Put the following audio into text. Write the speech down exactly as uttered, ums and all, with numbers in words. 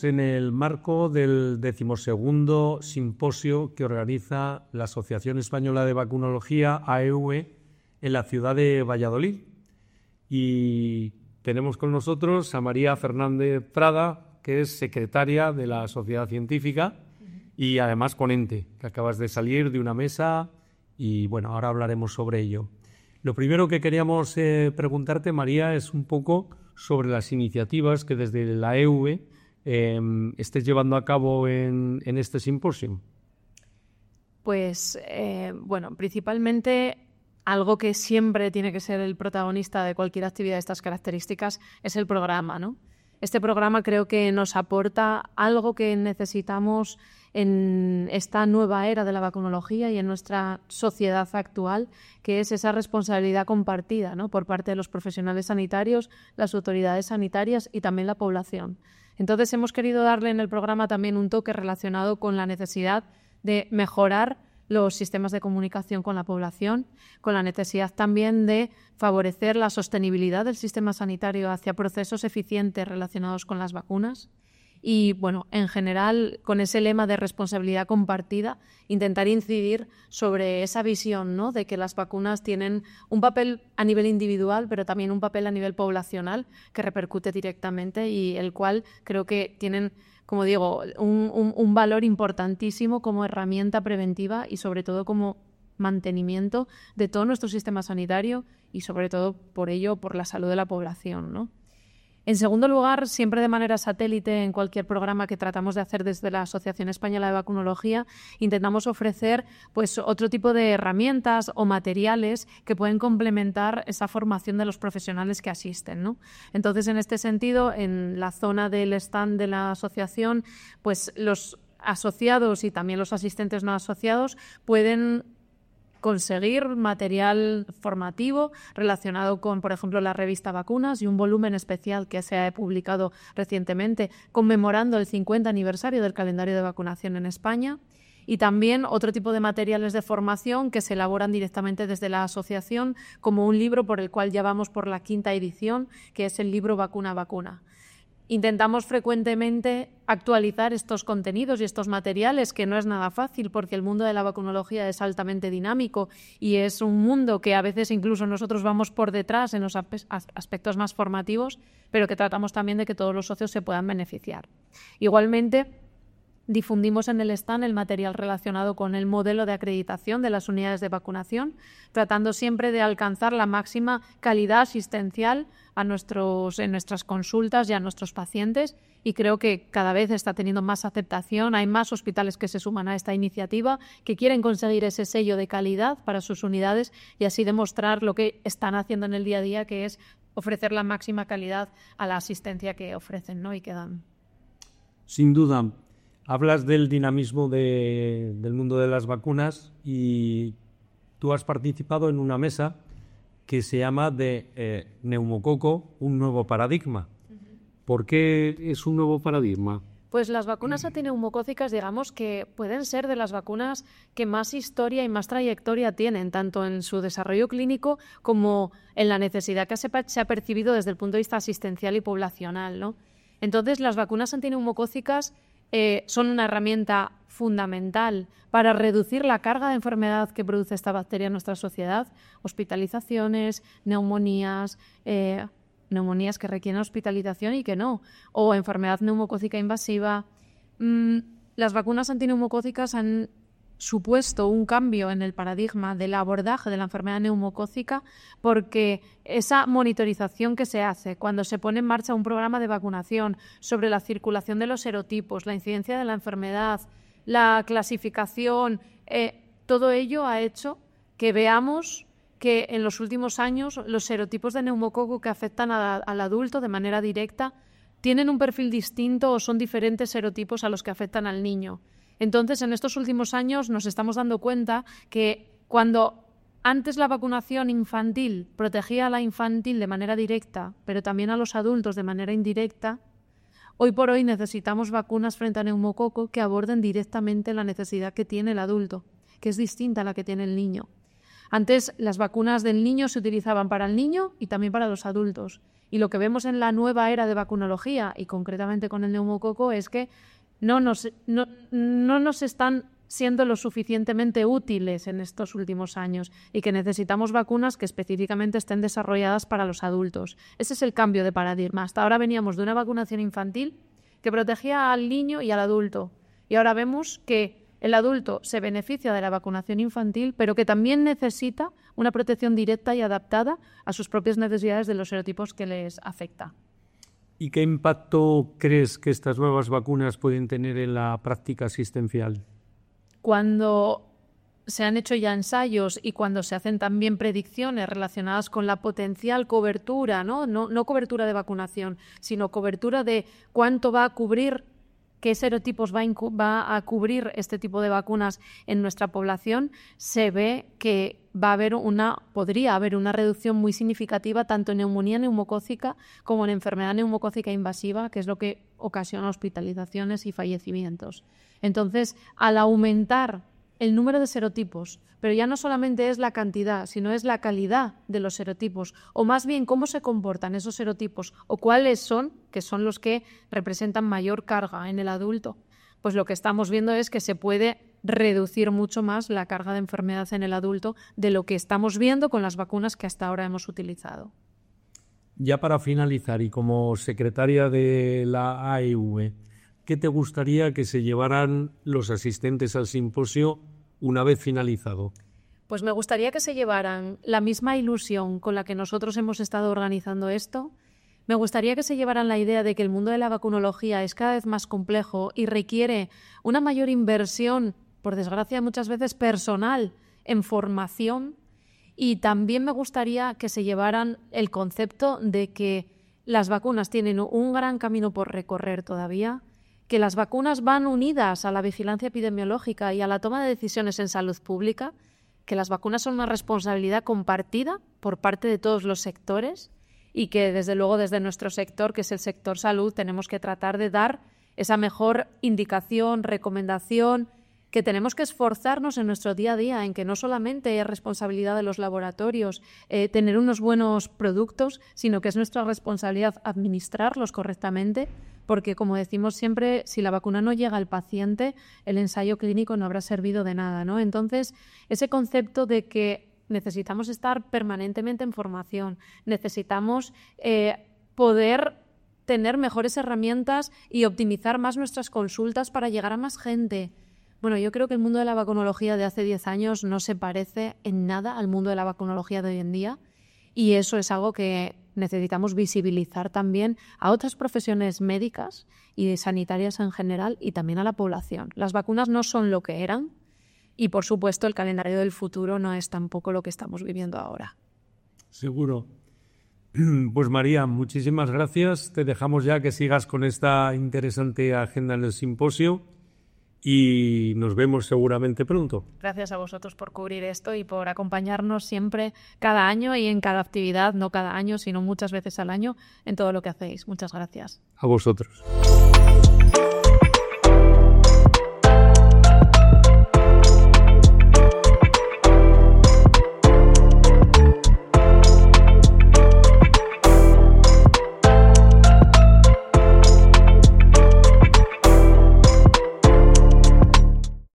en el marco del decimosegundo simposio que organiza la Asociación Española de Vacunología, A E V, en la ciudad de Valladolid. Y tenemos con nosotros a María Fernández Prada, que es secretaria de la Sociedad Científica y además ponente, que acabas de salir de una mesa y bueno, ahora hablaremos sobre ello. Lo primero que queríamos eh, preguntarte, María, es un poco sobre las iniciativas que desde la A E V eh, estés llevando a cabo en, en este simposio. Pues, eh, bueno, principalmente algo que siempre tiene que ser el protagonista de cualquier actividad de estas características es el programa, ¿no? Este programa creo que nos aporta algo que necesitamos en esta nueva era de la vacunología y en nuestra sociedad actual, que es esa responsabilidad compartida, ¿no?, por parte de los profesionales sanitarios, las autoridades sanitarias y también la población. Entonces hemos querido darle en el programa también un toque relacionado con la necesidad de mejorar los sistemas de comunicación con la población, con la necesidad también de favorecer la sostenibilidad del sistema sanitario hacia procesos eficientes relacionados con las vacunas y, bueno, en general, con ese lema de responsabilidad compartida, intentar incidir sobre esa visión, ¿no?, de que las vacunas tienen un papel a nivel individual, pero también un papel a nivel poblacional que repercute directamente y el cual creo que tienen, como digo, un, un, un valor importantísimo como herramienta preventiva y sobre todo como mantenimiento de todo nuestro sistema sanitario y sobre todo por ello por la salud de la población, ¿no? En segundo lugar, siempre de manera satélite en cualquier programa que tratamos de hacer desde la Asociación Española de Vacunología, intentamos ofrecer pues otro tipo de herramientas o materiales que pueden complementar esa formación de los profesionales que asisten, ¿no? Entonces, en este sentido, en la zona del stand de la asociación, pues los asociados y también los asistentes no asociados pueden conseguir material formativo relacionado con, por ejemplo, la revista Vacunas y un volumen especial que se ha publicado recientemente conmemorando el cincuenta aniversario del calendario de vacunación en España. Y también otro tipo de materiales de formación que se elaboran directamente desde la asociación, como un libro por el cual ya vamos por la quinta edición, que es el libro Vacuna Vacuna. Intentamos frecuentemente actualizar estos contenidos y estos materiales, que no es nada fácil porque el mundo de la vacunología es altamente dinámico y es un mundo que a veces incluso nosotros vamos por detrás en los aspectos más formativos, pero que tratamos también de que todos los socios se puedan beneficiar. Igualmente, difundimos en el stand el material relacionado con el modelo de acreditación de las unidades de vacunación, tratando siempre de alcanzar la máxima calidad asistencial a nuestros, en nuestras consultas y a nuestros pacientes, y creo que cada vez está teniendo más aceptación. Hay más hospitales que se suman a esta iniciativa, que quieren conseguir ese sello de calidad para sus unidades y así demostrar lo que están haciendo en el día a día, que es ofrecer la máxima calidad a la asistencia que ofrecen, ¿no?, y que dan. Sin duda. Hablas del dinamismo de, del mundo de las vacunas y tú has participado en una mesa que se llama de eh, neumococo, un nuevo paradigma. Uh-huh. ¿Por qué es un nuevo paradigma? Pues las vacunas antineumocócicas, digamos que pueden ser de las vacunas que más historia y más trayectoria tienen, tanto en su desarrollo clínico como en la necesidad que se, se ha percibido desde el punto de vista asistencial y poblacional, ¿no? Entonces, las vacunas antineumocócicas Eh, son una herramienta fundamental para reducir la carga de enfermedad que produce esta bacteria en nuestra sociedad, hospitalizaciones, neumonías, eh, neumonías que requieren hospitalización y que no, o enfermedad neumocócica invasiva. Mm, las vacunas antineumocócicas han supuesto un cambio en el paradigma del abordaje de la enfermedad neumocócica, porque esa monitorización que se hace cuando se pone en marcha un programa de vacunación sobre la circulación de los serotipos, la incidencia de la enfermedad, la clasificación, eh, todo ello ha hecho que veamos que en los últimos años los serotipos de neumococo que afectan a, al adulto de manera directa tienen un perfil distinto o son diferentes serotipos a los que afectan al niño. Entonces, en estos últimos años nos estamos dando cuenta que cuando antes la vacunación infantil protegía a la infantil de manera directa, pero también a los adultos de manera indirecta, hoy por hoy necesitamos vacunas frente a neumococo que aborden directamente la necesidad que tiene el adulto, que es distinta a la que tiene el niño. Antes las vacunas del niño se utilizaban para el niño y también para los adultos. Y lo que vemos en la nueva era de vacunología, y concretamente con el neumococo, es que no nos, no, no nos están siendo lo suficientemente útiles en estos últimos años y que necesitamos vacunas que específicamente estén desarrolladas para los adultos. Ese es el cambio de paradigma. Hasta ahora veníamos de una vacunación infantil que protegía al niño y al adulto. Y ahora vemos que el adulto se beneficia de la vacunación infantil, pero que también necesita una protección directa y adaptada a sus propias necesidades de los serotipos que les afecta. ¿Y qué impacto crees que estas nuevas vacunas pueden tener en la práctica asistencial? Cuando se han hecho ya ensayos y cuando se hacen también predicciones relacionadas con la potencial cobertura, ¿no? No, no cobertura de vacunación, sino cobertura de cuánto va a cubrir, qué serotipos va a, va a cubrir este tipo de vacunas en nuestra población, se ve que va a haber una, podría haber una reducción muy significativa tanto en neumonía neumocócica como en enfermedad neumocócica invasiva, que es lo que ocasiona hospitalizaciones y fallecimientos. Entonces, al aumentar el número de serotipos, pero ya no solamente es la cantidad, sino es la calidad de los serotipos, o más bien cómo se comportan esos serotipos, o cuáles son, que son los que representan mayor carga en el adulto, pues lo que estamos viendo es que se puede reducir mucho más la carga de enfermedad en el adulto de lo que estamos viendo con las vacunas que hasta ahora hemos utilizado. Ya para finalizar, y como secretaria de la A E V, ¿qué te gustaría que se llevaran los asistentes al simposio una vez finalizado? Pues me gustaría que se llevaran la misma ilusión con la que nosotros hemos estado organizando esto. Me gustaría que se llevaran la idea de que el mundo de la vacunología es cada vez más complejo y requiere una mayor inversión, por desgracia muchas veces personal, en formación. Y también me gustaría que se llevaran el concepto de que las vacunas tienen un gran camino por recorrer todavía, que las vacunas van unidas a la vigilancia epidemiológica y a la toma de decisiones en salud pública, que las vacunas son una responsabilidad compartida por parte de todos los sectores y que, desde luego, desde nuestro sector, que es el sector salud, tenemos que tratar de dar esa mejor indicación, recomendación, que tenemos que esforzarnos en nuestro día a día, en que no solamente es responsabilidad de los laboratorios eh, tener unos buenos productos, sino que es nuestra responsabilidad administrarlos correctamente, porque, como decimos siempre, si la vacuna no llega al paciente, el ensayo clínico no habrá servido de nada, ¿no? Entonces, ese concepto de que necesitamos estar permanentemente en formación, necesitamos eh, poder tener mejores herramientas y optimizar más nuestras consultas para llegar a más gente. Bueno, yo creo que el mundo de la vacunología de hace diez años no se parece en nada al mundo de la vacunología de hoy en día, y eso es algo que necesitamos visibilizar también a otras profesiones médicas y sanitarias en general y también a la población. Las vacunas no son lo que eran y, por supuesto, el calendario del futuro no es tampoco lo que estamos viviendo ahora. Seguro. Pues María, muchísimas gracias. Te dejamos ya que sigas con esta interesante agenda en el simposio y nos vemos seguramente pronto. Gracias a vosotros por cubrir esto y por acompañarnos siempre cada año y en cada actividad, no cada año, sino muchas veces al año, en todo lo que hacéis. Muchas gracias. A vosotros.